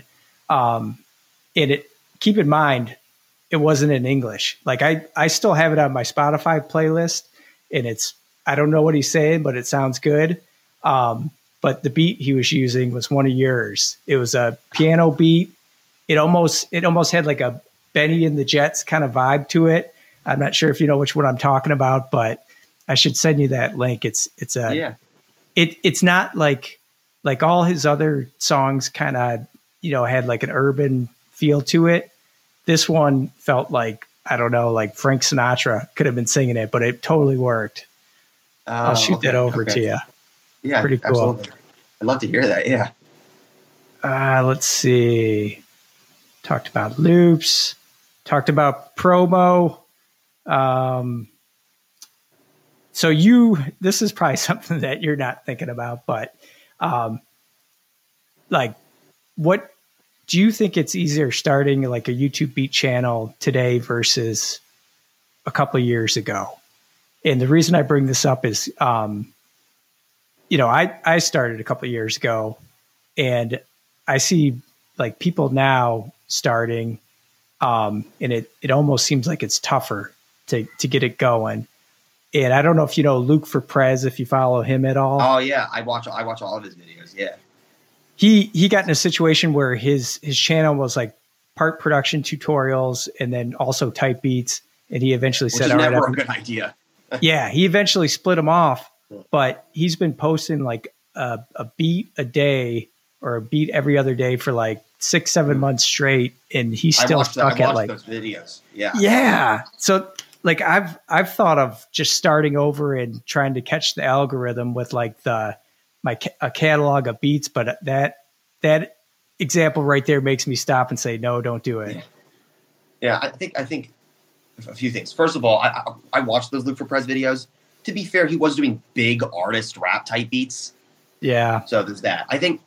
[SPEAKER 1] Keep in mind, it wasn't in English. Like I still have it on my Spotify playlist, and I don't know what he's saying, but it sounds good. But the beat he was using was one of yours. It was a piano beat. It almost had like a Benny and the Jets kind of vibe to it. I'm not sure if you know which one I'm talking about, but I should send you that link. It's not like all his other songs kind of, had like an urban feel to it. This one felt like, I don't know, like Frank Sinatra could have been singing it, but it totally worked. I'll shoot that over to you.
[SPEAKER 2] Yeah,
[SPEAKER 1] pretty cool.
[SPEAKER 2] Absolutely. I'd love to hear that. Yeah.
[SPEAKER 1] Let's see. Talked about loops. Talked about promo. So this is probably something that you're not thinking about, but what do you think it's easier starting like a YouTube beat channel today versus a couple of years ago? And the reason I bring this up is, I started a couple of years ago, and I see like people now starting, and it almost seems like it's tougher to get it going. And I don't know if you know Luke for Prez, if you follow him at all.
[SPEAKER 2] Oh yeah, I watch all of his videos. Yeah,
[SPEAKER 1] he got in a situation where his channel was like part production tutorials and then also type beats, and he eventually said, "All right,
[SPEAKER 2] never a good idea."
[SPEAKER 1] Yeah, he eventually split them off, but he's been posting like a beat a day or a beat every other day for like 6-7 months straight, and he's still stuck at like
[SPEAKER 2] those videos. Yeah,
[SPEAKER 1] yeah. So like I've thought of just starting over and trying to catch the algorithm with like a catalog of beats, but that example right there makes me stop and say, no, don't do it.
[SPEAKER 2] Yeah, I think a few things. First of all, I watched those Luke for Prez videos. To be fair, he was doing big artist rap type beats.
[SPEAKER 1] Yeah.
[SPEAKER 2] So there's that. I think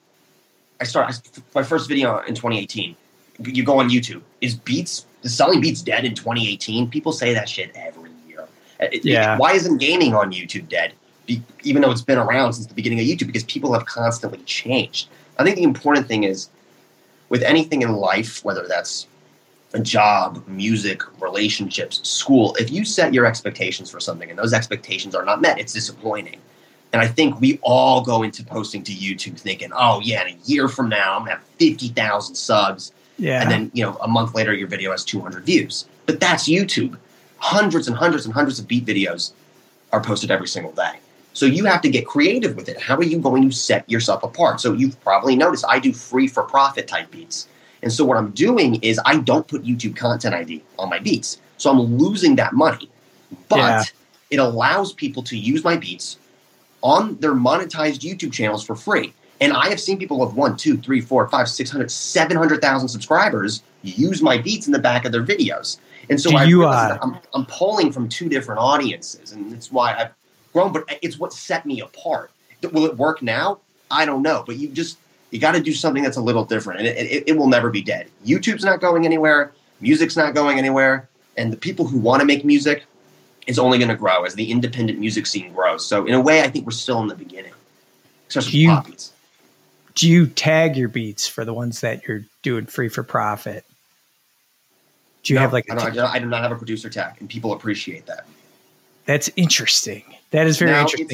[SPEAKER 2] my first video in 2018. You go on YouTube. Is selling beats dead in 2018? People say that shit every year.
[SPEAKER 1] Yeah.
[SPEAKER 2] Why isn't gaming on YouTube dead? Even though it's been around since the beginning of YouTube, because people have constantly changed. I think the important thing is with anything in life, whether that's a job, music, relationships, school, if you set your expectations for something and those expectations are not met, it's disappointing. And I think we all go into posting to YouTube thinking, oh yeah, in a year from now, I'm going to have 50,000 subs.
[SPEAKER 1] Yeah.
[SPEAKER 2] And then, a month later, your video has 200 views. But that's YouTube. Hundreds and hundreds and hundreds of beat videos are posted every single day. So you have to get creative with it. How are you going to set yourself apart? So you've probably noticed I do free for profit type beats. And so what I'm doing is I don't put YouTube Content ID on my beats. So I'm losing that money. But it allows people to use my beats on their monetized YouTube channels for free. And I have seen people with 1, 2, 3, 4, 5, 600, 700,000 subscribers use my beats in the back of their videos. And so I'm pulling from two different audiences, and it's why I've grown, but it's what set me apart. Will it work now? I don't know, but you got to do something that's a little different, and it will never be dead. YouTube's not going anywhere. Music's not going anywhere. And the people who want to make music is only going to grow as the independent music scene grows. So in a way, I think we're still in the beginning, especially pop beats.
[SPEAKER 1] Do you tag your beats for the ones that you're doing free for profit? Do you have like
[SPEAKER 2] I do not have a producer tag, and people appreciate that.
[SPEAKER 1] That's interesting. That is very interesting.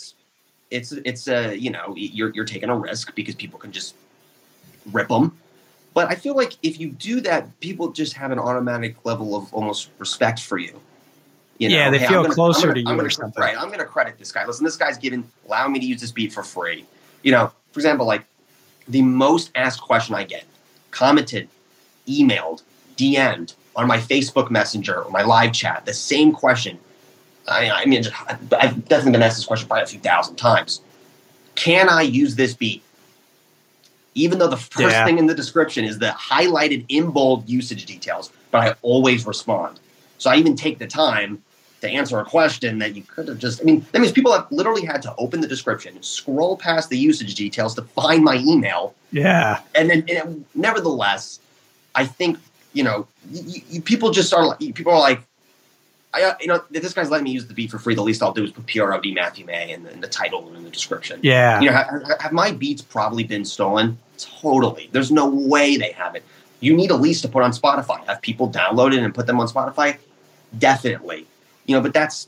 [SPEAKER 2] It's you're taking a risk because people can just rip them. But I feel like if you do that, people just have an automatic level of almost respect for you.
[SPEAKER 1] They feel closer to you or something.
[SPEAKER 2] Right. I'm going to credit this guy. Listen, this guy's allowing me to use this beat for free. For example, like the most asked question I get, commented, emailed, DM'd on my Facebook Messenger or my live chat, the same question. I've definitely been asked this question probably a few thousand times. Can I use this beat? Even though the first thing in the description is the highlighted in bold usage details, but I always respond. So I even take the time to answer a question that you could have just, that means people have literally had to open the description, scroll past the usage details to find my email.
[SPEAKER 1] Yeah.
[SPEAKER 2] And nevertheless, I think, people just are like, if this guy's letting me use the beat for free, the least I'll do is put PROD Matthew May in the title and in the description.
[SPEAKER 1] Yeah.
[SPEAKER 2] Have my beats probably been stolen? Totally. There's no way they haven't. You need a lease to put on Spotify. Have people download it and put them on Spotify? Definitely. But that's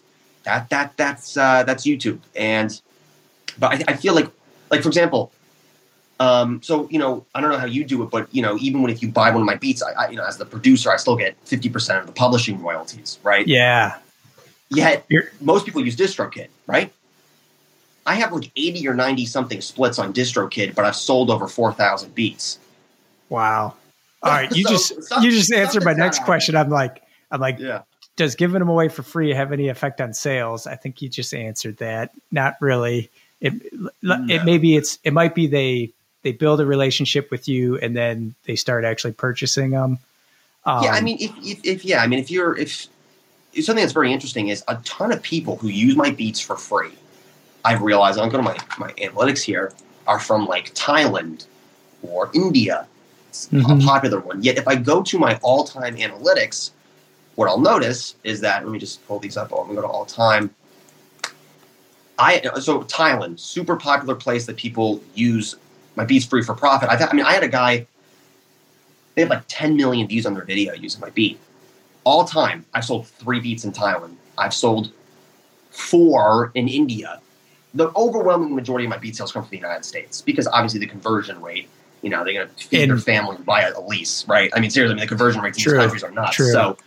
[SPEAKER 2] YouTube. But I feel like for example, I don't know how you do it, but even if you buy one of my beats, I as the producer, I still get 50% of the publishing royalties, right?
[SPEAKER 1] Yeah.
[SPEAKER 2] Yet most people use DistroKid, right? I have like 80 or 90 something splits on DistroKid, but I've sold over 4,000 beats.
[SPEAKER 1] Wow. All right, you just answered my next question. I'm like,
[SPEAKER 2] yeah.
[SPEAKER 1] Does giving them away for free have any effect on sales? I think you just answered that. Not really. It might be they build a relationship with you and then they start actually purchasing them.
[SPEAKER 2] If something that's very interesting is a ton of people who use my beats for free. I've realized, I'm going to my analytics here, are from like Thailand or India. It's a popular one. Yet if I go to my all-time analytics, what I'll notice is that, let me just pull these up. I'm going to go to all-time. So Thailand, super popular place that people use my beats free for profit. I had a guy, they had like 10 million views on their video using my beat. All time, I've sold 3 beats in Thailand. I've sold 4 in India. The overwhelming majority of my beat sales come from the United States because obviously the conversion rate, they're going to feed their family and buy a lease, right? Seriously, the conversion rates in these countries are nuts.
[SPEAKER 1] True.
[SPEAKER 2] So,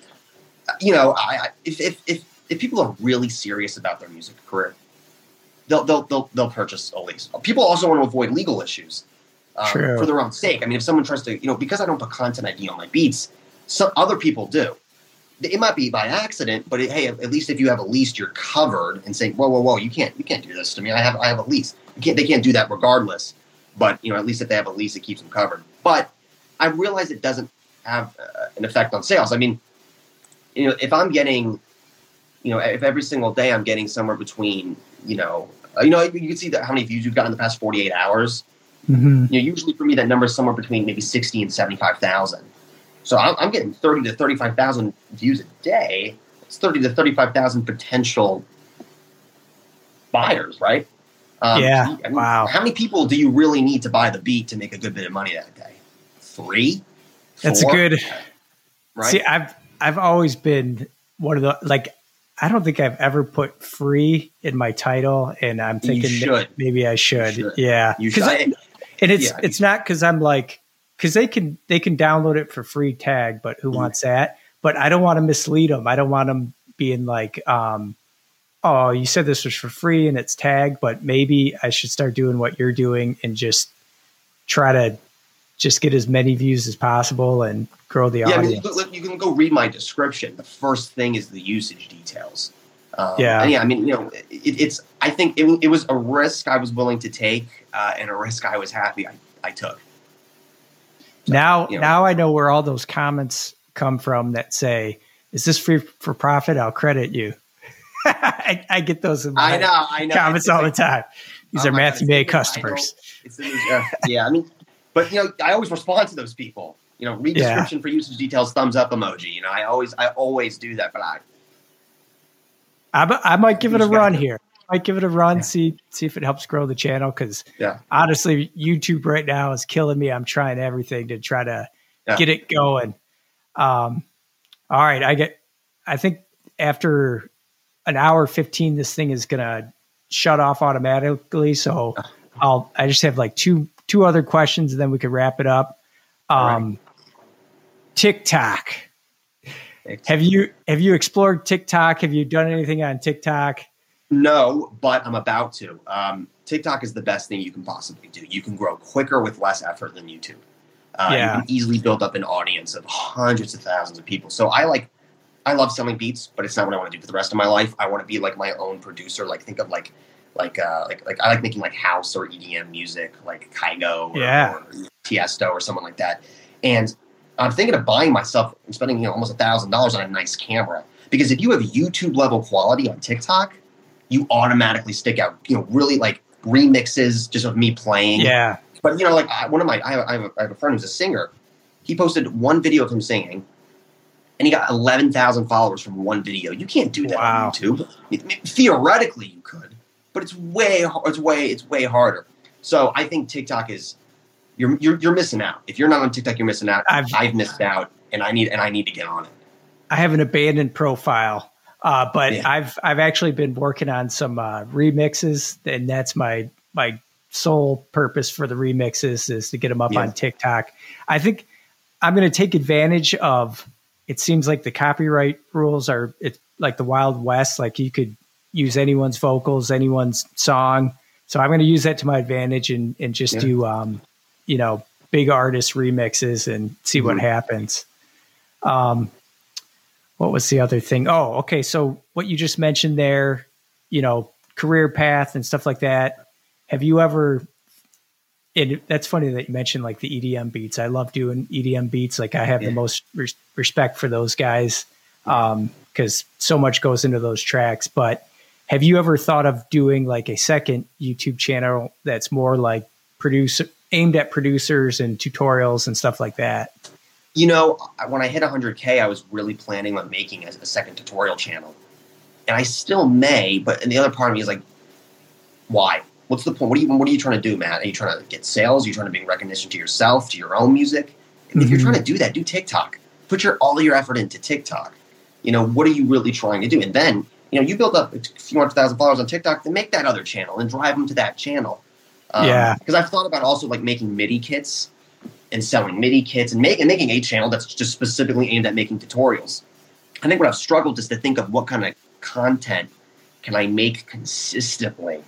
[SPEAKER 2] if people are really serious about their music career, they'll purchase a lease. People also want to avoid legal issues for their own sake. If someone tries to, because I don't put Content ID on my beats, some other people do. It might be by accident, but hey, at least if you have a lease, you're covered. And saying, whoa, you can't do this to me. I have a lease. They can't do that regardless. But at least if they have a lease, it keeps them covered. But I realize it doesn't have an effect on sales. If I'm getting, if every single day I'm getting somewhere between, you can see that how many views you've got in the past 48 hours.
[SPEAKER 1] Mm-hmm.
[SPEAKER 2] Usually for me, that number is somewhere between maybe 60 and 75,000. So I'm getting 30 to 35,000 views a day. It's 30 to 35,000 potential buyers, right?
[SPEAKER 1] Wow.
[SPEAKER 2] How many people do you really need to buy the beat to make a good bit of money that day? 3? 4?
[SPEAKER 1] That's a good.
[SPEAKER 2] Right?
[SPEAKER 1] See, I've always been one of the I don't think I've ever put free in my title, and I'm thinking maybe I should. Yeah,
[SPEAKER 2] you should.
[SPEAKER 1] It's not because I'm because they can download it for free tag, but who wants that? But I don't want to mislead them. I don't want them being like, oh, you said this was for free and it's tagged, but maybe I should start doing what you're doing and just try to just get as many views as possible and grow the audience.
[SPEAKER 2] I mean, you can go read my description. The first thing is the usage details.
[SPEAKER 1] Yeah.
[SPEAKER 2] I mean, it's. I think it was a risk I was willing to take, and a risk I was happy I took. So,
[SPEAKER 1] now I know where all those comments come from that say, "Is this free for profit? I'll credit you." I get those in my comments all the time. These are Matthew May customers.
[SPEAKER 2] Yeah, I mean, but I always respond to those people. Read description for usage details, thumbs up emoji. I always do that, but
[SPEAKER 1] I might give it a run here. Might give it a run, see if it helps grow the channel. Because honestly, YouTube right now is killing me. I'm trying everything to try to get it going. All right, I think after an hour 15, this thing is gonna shut off automatically. So I just have like two other questions, and then we could wrap it up. TikTok. Have you explored TikTok? Have you done anything on TikTok?
[SPEAKER 2] No, but I'm about to. TikTok is the best thing you can possibly do. You can grow quicker with less effort than YouTube. You can easily build up an audience of hundreds of thousands of people. So I love selling beats, but it's not what I want to do for the rest of my life. I want to be like my own producer. Like think of like I like making like house or EDM music, like Kygo or Tiesto or someone like that. And I'm thinking of buying myself and spending almost $1,000 on a nice camera, because if you have YouTube level quality on TikTok, you automatically stick out. Really like remixes just of me playing.
[SPEAKER 1] Yeah.
[SPEAKER 2] But I have a friend who's a singer. He posted one video of him singing, and he got 11,000 followers from one video. You can't do that on YouTube. Theoretically, you could, but it's way harder. So I think TikTok is you're missing out. If you're not on TikTok, you're missing out. I've missed out, and I need to get on it.
[SPEAKER 1] I have an abandoned profile, but I've actually been working on some remixes, and that's my sole purpose for the remixes is to get them up on TikTok. I think I'm going to take advantage of. It seems like the copyright rules it's like the Wild West. Like you could use anyone's vocals, anyone's song. So I'm going to use that to my advantage and just do, big artist remixes and see what happens. What was the other thing? Oh, okay. So what you just mentioned there, career path and stuff like that. Have you ever, and that's funny that you mentioned like the EDM beats. I love doing EDM beats. Like I have the most respect for those guys because so much goes into those tracks. But have you ever thought of doing like a second YouTube channel that's more like aimed at producers and tutorials and stuff like that?
[SPEAKER 2] When I hit 100K, I was really planning on making a second tutorial channel. And I still may, but and the other part of me is like, why? What's the point? What are you trying to do, Matt? Are you trying to get sales? Are you trying to bring recognition to yourself, to your own music? If you're trying to do that, do TikTok. Put all your effort into TikTok. What are you really trying to do? And then, you build up a few 100,000 followers on TikTok, then make that other channel and drive them to that channel. Because I've thought about also like making MIDI kits and selling MIDI kits and making a channel that's just specifically aimed at making tutorials. I think what I've struggled is to think of what kind of content can I make consistently.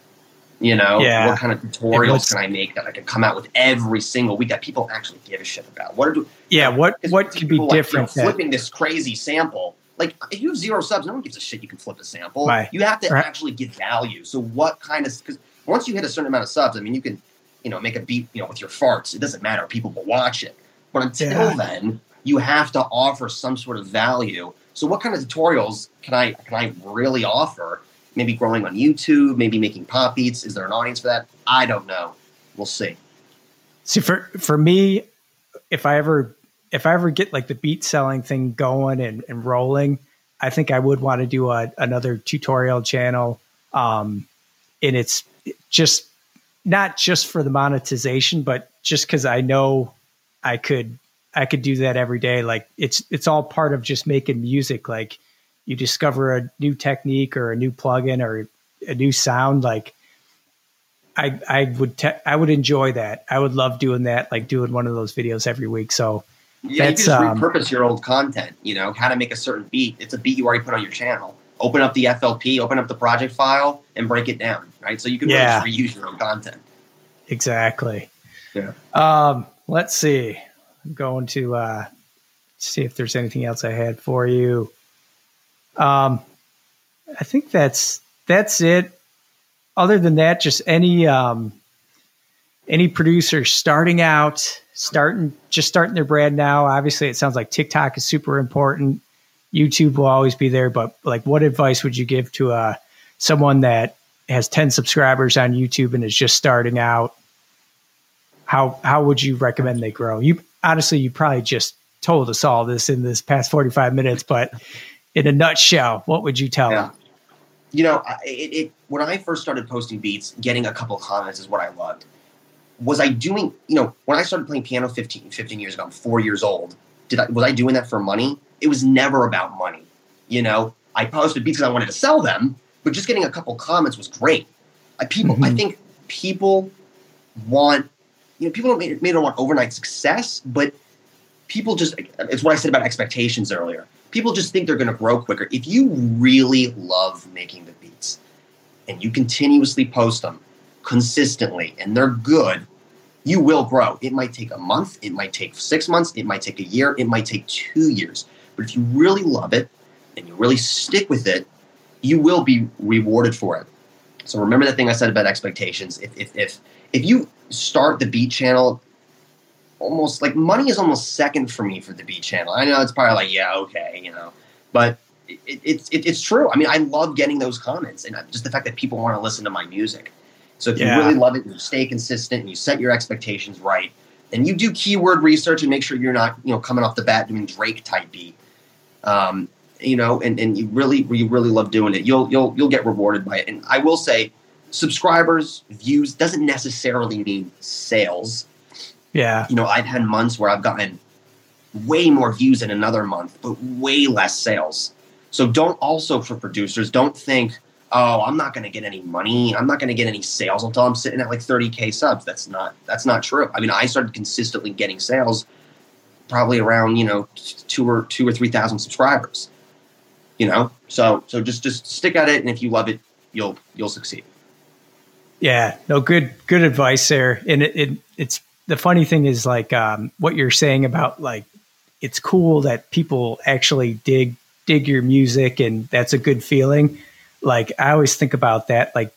[SPEAKER 2] What kind of tutorials can I make that I can come out with every single week that people actually give a shit about? What could be different? Flipping this crazy sample. Like if you have 0 subs, no one gives a shit. You can flip a sample. Right. You have to actually give value. So what kind of? Because once you hit a certain amount of subs, I mean, you can, make a beat, with your farts. It doesn't matter. People will watch it. But until then, you have to offer some sort of value. So what kind of tutorials can I really offer? Maybe growing on YouTube, maybe making pop beats. Is there an audience for that? I don't know. We'll see.
[SPEAKER 1] See, for me, if I ever get like the beat selling thing going and rolling, I think I would want to do another tutorial channel. And it's just not just for the monetization, but just because I know I could do that every day. Like it's all part of just making music. Like you discover a new technique or a new plugin or a new sound. Like I would enjoy that. I would love doing that. Like doing one of those videos every week. So
[SPEAKER 2] yeah, you can just repurpose your old content, how to make a certain beat. It's a beat you already put on your channel. Open up the FLP, open up the project file and break it down. Right. So you can really just reuse your own content.
[SPEAKER 1] Exactly.
[SPEAKER 2] Yeah.
[SPEAKER 1] let's see. I'm going to see if there's anything else I had for you. I think that's it. Other than that, just any producer starting their brand now. Obviously, it sounds like TikTok is super important. YouTube will always be there, but like, what advice would you give to someone that has 10 subscribers on YouTube and is just starting out? How would you recommend they grow? You probably just told us all this in this past 45 minutes, but in a nutshell, what would you tell them?
[SPEAKER 2] You know, when I first started posting beats, getting a couple comments is what I loved. Was I doing, when I started playing piano 15 years ago, I'm 4 years old. Was I doing that for money? It was never about money. I posted beats because I wanted to sell them, but just getting a couple comments was great. I think people want, people may not want overnight success, but people just, it's what I said about expectations earlier. People just think they're going to grow quicker. If you really love making the beats and you continuously post them consistently and they're good, you will grow. It might take a month. It might take 6 months. It might take a year. It might take 2 years. But if you really love it and you really stick with it, you will be rewarded for it. So remember the thing I said about expectations. If you start the beat channel, almost like money is almost second for me for the beat channel. I know it's probably like, yeah, okay, but it's true. I mean, I love getting those comments and just the fact that people want to listen to my music. So if you really love it and you stay consistent and you set your expectations right, and you do keyword research and make sure you're not, coming off the bat doing Drake type beat, and you really love doing it, you'll get rewarded by it. And I will say, subscribers, views doesn't necessarily mean sales.
[SPEAKER 1] Yeah.
[SPEAKER 2] I've had months where I've gotten way more views in another month, but way less sales. So for producers, don't think, oh, I'm not going to get any money. I'm not going to get any sales until I'm sitting at like 30K subs. That's not true. I mean, I started consistently getting sales probably around, 2,000 or 3,000 subscribers, so just stick at it. And if you love it, you'll succeed.
[SPEAKER 1] Yeah, no, good advice there. And it's, the funny thing is like, what you're saying about like, it's cool that people actually dig your music and that's a good feeling. Like I always think about that, like,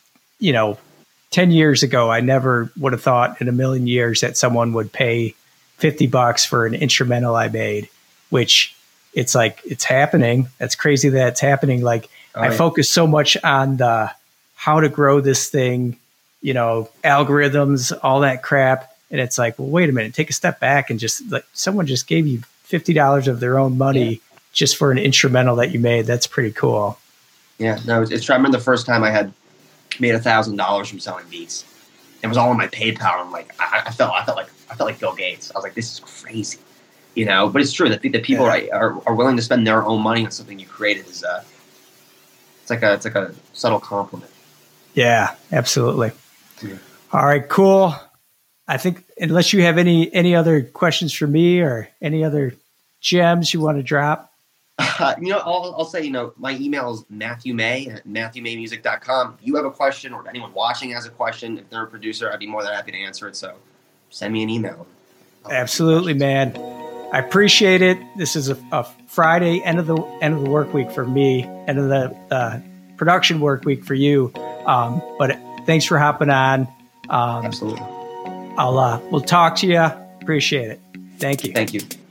[SPEAKER 1] 10 years ago, I never would have thought in a million years that someone would pay $50 for an instrumental I made, which it's like, it's happening. That's crazy that it's happening. Like I focus so much on how to grow this thing, algorithms, all that crap. And it's like, well, wait a minute, take a step back and just like someone just gave you $50 of their own money just for an instrumental that you made. That's pretty cool.
[SPEAKER 2] Yeah, no, it's true. I remember the first time I had made $1,000 from selling beats. It was all on my PayPal. I'm like, I felt like Bill Gates. I was like, this is crazy, But it's true that people are willing to spend their own money on something you created. It's like a subtle compliment.
[SPEAKER 1] Yeah, absolutely. Yeah. All right, cool. I think unless you have any other questions for me or any other gems you want to drop.
[SPEAKER 2] I'll say, my email is matthewmay@matthewmaymusic.com. If you have a question or if anyone watching has a question, if they're a producer, I'd be more than happy to answer it. So send me an email.
[SPEAKER 1] Absolutely, man. I appreciate it. This is a Friday, end of the work week for me, end of the production work week for you. But thanks for hopping on.
[SPEAKER 2] Absolutely.
[SPEAKER 1] We'll talk to you. Appreciate it. Thank you.
[SPEAKER 2] Thank you.